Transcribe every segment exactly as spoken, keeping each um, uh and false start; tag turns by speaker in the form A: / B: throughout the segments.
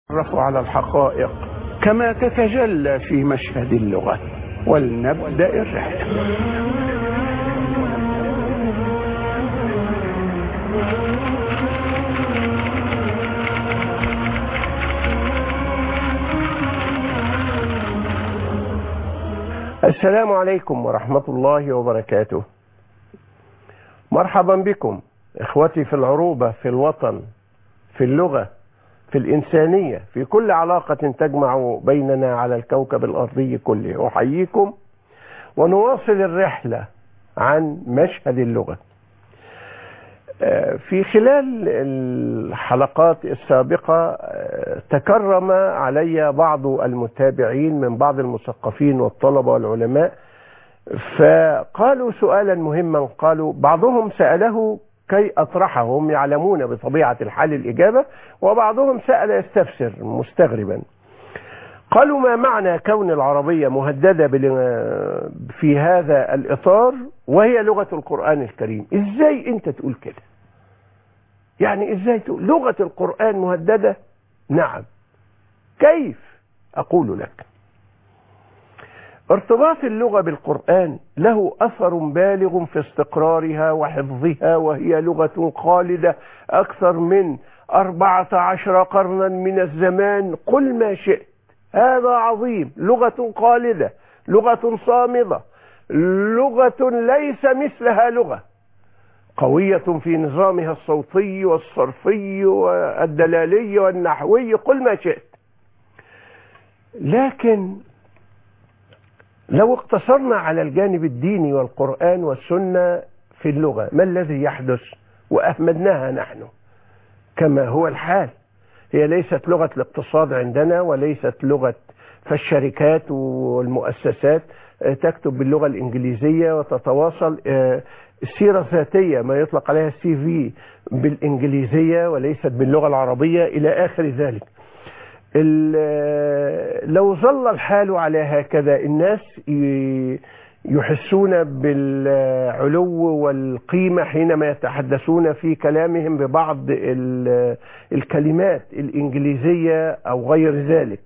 A: نتعرف على الحقائق كما تتجلى في مشهد اللغة. ولنبدأ الرحلة. السلام عليكم ورحمة الله وبركاته. مرحبا بكم إخوتي في العروبة، في الوطن، في اللغة، في الإنسانية، في كل علاقة تجمع بيننا على الكوكب الأرضي كله. أحييكم ونواصل الرحلة عن مشهد اللغة. في خلال الحلقات السابقة تكرم علي بعض المتابعين من بعض المثقفين والطلبة والعلماء، فقالوا سؤالا مهما. قالوا بعضهم سأله كي أطرحه، هم يعلمون بطبيعة الحال الإجابة، وبعضهم سأل يستفسر مستغربا. قالوا ما معنى كون العربية مهددة في هذا الإطار وهي لغة القرآن الكريم؟ إزاي أنت تقول كده؟ يعني إزاي تقول لغة القرآن مهددة؟ نعم. كيف؟ أقول لك. ارتباط اللغة بالقرآن له أثر بالغ في استقرارها وحفظها، وهي لغة خالدة أكثر من أربعة عشر قرنا من الزمان. قل ما شئت، هذا عظيم. لغة خالدة، لغة صامدة، لغة ليس مثلها لغة، قوية في نظامها الصوتي والصرفي والدلالي والنحوي. قل ما شئت. لكن لو اقتصرنا على الجانب الديني والقرآن والسنة في اللغة، ما الذي يحدث؟ وأهملناها نحن كما هو الحال. هي ليست لغة الاقتصاد عندنا، وليست لغة، فالشركات والمؤسسات تكتب باللغة الإنجليزية وتتواصل. السيرة الذاتية ما يطلق عليها السي في بالإنجليزية وليست باللغة العربية إلى آخر ذلك. لو ظل الحال على هكذا، الناس يحسون بالعلو والقيمة حينما يتحدثون في كلامهم ببعض الكلمات الإنجليزية أو غير ذلك.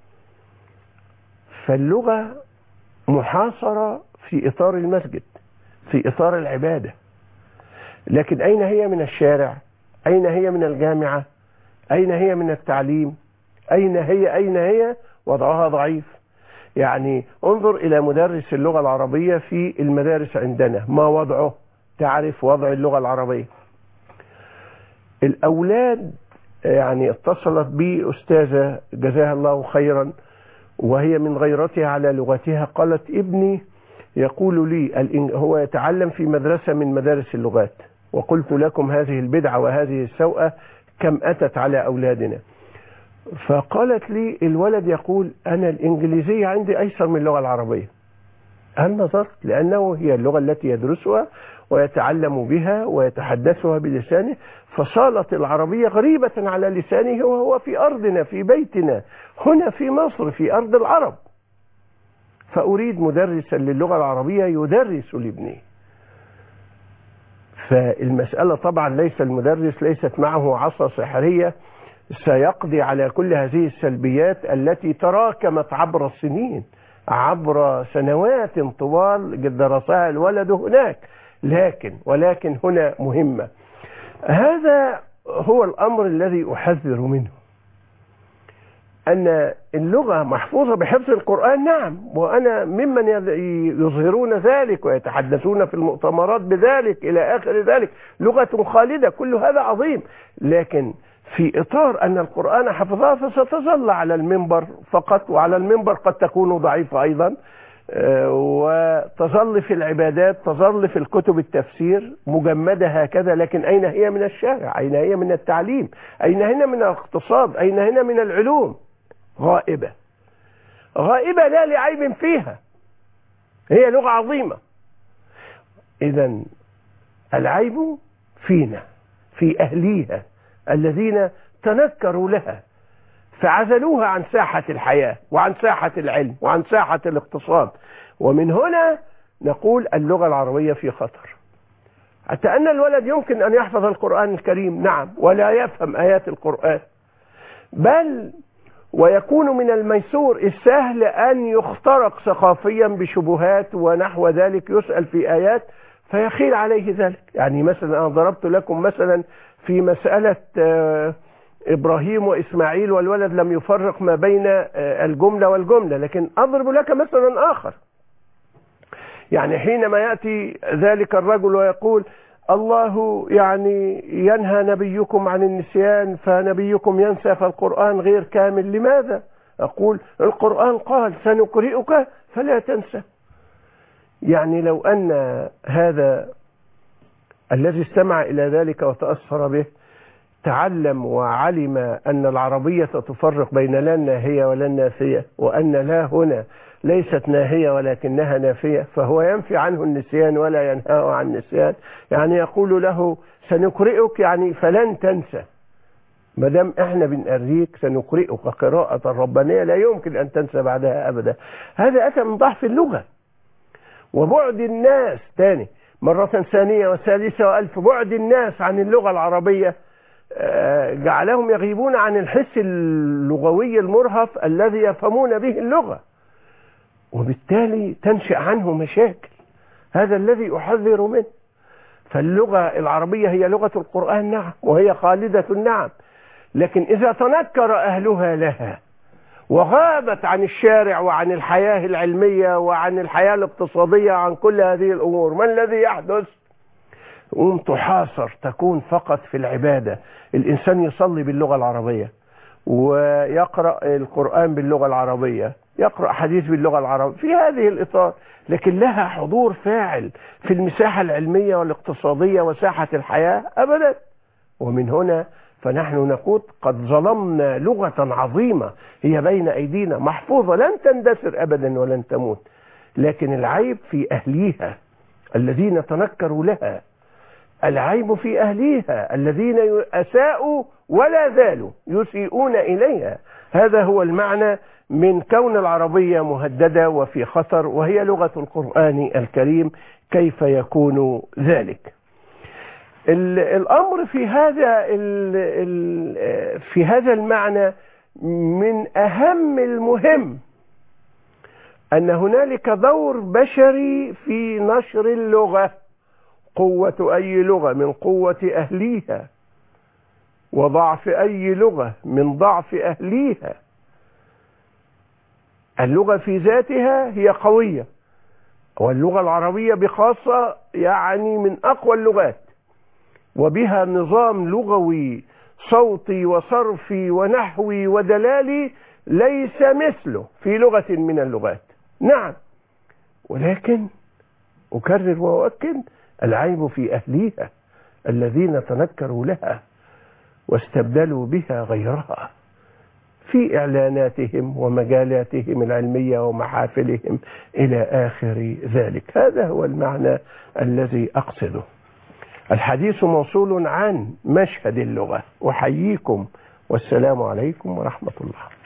A: فاللغة محاصرة في إطار المسجد، في إطار العبادة. لكن أين هي من الشارع؟ أين هي من الجامعة؟ أين هي من التعليم؟ أين هي أين هي وضعها ضعيف. يعني انظر إلى مدرس اللغة العربية في المدارس عندنا، ما وضعه؟ تعرف وضع اللغة العربية. الأولاد، يعني اتصلت بي أستاذة جزاها الله خيرا، وهي من غيرتها على لغتها، قالت ابني يقول لي، هو يتعلم في مدرسة من مدارس اللغات، وقلت لكم هذه البدعة وهذه السوءة كم أتت على أولادنا. فقالت لي الولد يقول أنا الإنجليزية عندي أيسر من اللغة العربية. هل نظرت؟ لأنه هي اللغة التي يدرسها ويتعلم بها ويتحدثها بلسانه، فصارت العربية غريبة على لسانه وهو في أرضنا، في بيتنا هنا في مصر، في أرض العرب. فأريد مدرسا للغة العربية يدرس لابني. فالمسألة طبعا ليس المدرس ليست معه عصا سحرية سيقضي على كل هذه السلبيات التي تراكمت عبر السنين، عبر سنوات طوال درسها الولد هناك. لكن ولكن هنا مهمة. هذا هو الأمر الذي أحذر منه، أن اللغة محفوظة بحفظ القرآن. نعم، وأنا ممن يظهرون ذلك ويتحدثون في المؤتمرات بذلك إلى آخر ذلك. لغة خالدة، كل هذا عظيم. لكن في إطار أن القرآن حفظها فستظل على المنبر فقط، وعلى المنبر قد تكون ضعيفة أيضا، وتظل في العبادات، تظل في الكتب التفسير مجمدة هكذا. لكن أين هي من الشارع؟ أين هي من التعليم؟ أين هنا من الاقتصاد؟ أين هنا من العلوم؟ غائبة، غائبة لا لعيب فيها. هي لغة عظيمة. إذن العيب فينا، في أهليها الذين تنكروا لها فعزلوها عن ساحة الحياة وعن ساحة العلم وعن ساحة الاقتصاد. ومن هنا نقول اللغة العربية في خطر. حتى أن الولد يمكن أن يحفظ القرآن الكريم، نعم، ولا يفهم آيات القرآن، بل ويكون من الميسور السهل أن يخترق ثقافيا بشبهات ونحو ذلك، يسأل في آيات فيخيل عليه ذلك. يعني مثلا أنا ضربت لكم مثلا في مسألة إبراهيم وإسماعيل والولد لم يفرق ما بين الجملة والجملة، لكن أضرب لك مثلا آخر. يعني حينما يأتي ذلك الرجل ويقول الله يعني ينهى نبيكم عن النسيان فنبيكم ينسى فالقرآن غير كامل، لماذا؟ أقول القرآن قال سنقرئك فلا تنسى. يعني لو أن هذا الذي استمع إلى ذلك وتأثر به تعلم وعلم أن العربية تفرق بين لا الناهية ولا النافية، وأن لا هنا ليست ناهية ولكنها نافية، فهو ينفي عنه النسيان ولا ينهاه عن النسيان. يعني يقول له سنقرئك يعني فلن تنسى، ما دام احنا بنقريك سنقرئك قراءة ربانية لا يمكن أن تنسى بعدها أبدا. هذا أتى من ضعف اللغة وبعد الناس، تاني مرة ثانية وثالثة وألف، بعد الناس عن اللغة العربية جعلهم يغيبون عن الحس اللغوي المرهف الذي يفهمون به اللغة، وبالتالي تنشأ عنه مشاكل. هذا الذي أحذر منه. فاللغة العربية هي لغة القرآن نعم، وهي خالدة نعم، لكن إذا تنكر أهلها لها وغابت عن الشارع وعن الحياة العلمية وعن الحياة الاقتصادية عن كل هذه الأمور، ما الذي يحدث؟ تقوم تحاصر، تكون فقط في العبادة. الإنسان يصلي باللغة العربية ويقرأ القرآن باللغة العربية، يقرأ حديث باللغة العربية في هذه الإطار، لكن لها حضور فاعل في المساحة العلمية والاقتصادية وساحة الحياة أبدا. ومن هنا فنحن نقول قد ظلمنا لغة عظيمة هي بين أيدينا محفوظة لن تندثر أبدا ولن تموت، لكن العيب في أهليها الذين تنكروا لها، العيب في أهليها الذين أساءوا ولا زالوا يسيئون إليها. هذا هو المعنى من كون العربية مهددة وفي خطر، وهي لغة القرآن الكريم. كيف يكون ذلك؟ الأمر في هذا في هذا المعنى من أهم المهم أن هنالك دور بشري في نشر اللغة. قوة أي لغة من قوة أهليها، وضعف أي لغة من ضعف أهليها. اللغة في ذاتها هي قوية، واللغة العربية بخاصة يعني من أقوى اللغات، وبها نظام لغوي صوتي وصرفي ونحوي ودلالي ليس مثله في لغة من اللغات. نعم، ولكن أكرر وأؤكد العيب في أهليها الذين تنكروا لها واستبدلوا بها غيرها في إعلاناتهم ومجالاتهم العلمية ومحافلهم إلى آخر ذلك. هذا هو المعنى الذي أقصده. الحديث موصول عن مشهد اللغة. أحييكم والسلام عليكم ورحمة الله.